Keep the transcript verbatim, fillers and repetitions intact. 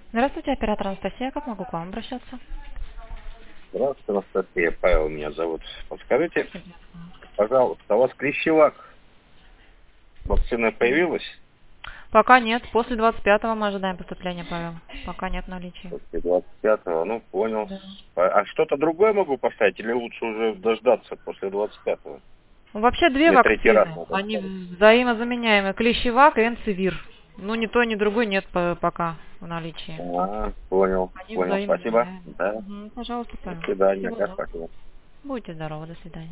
Здравствуйте, оператор Анастасия. Как могу к вам обращаться? Здравствуйте, Анастасия. Павел меня зовут. Подскажите, Спасибо. пожалуйста, у вас клещевак вакцина появилась? Пока нет. После двадцать пятого мы ожидаем поступления, Павел. Пока нет наличия. После двадцать пятого, ну, понял. Да. А а что-то другое могу поставить или лучше уже дождаться после двадцать пятого? Ну, вообще две Или третий раз вакцины. надо Они ставить? взаимозаменяемые. Клещевак и энцивир. Ну, ни то, ни другой нет по- пока в наличии. А, понял, Они понял. Спасибо. взаимозаменяемые. Да. Мгм. Пожалуйста, До Павел. свидания. Всего Да, доброго. спасибо. Будьте здоровы. До свидания.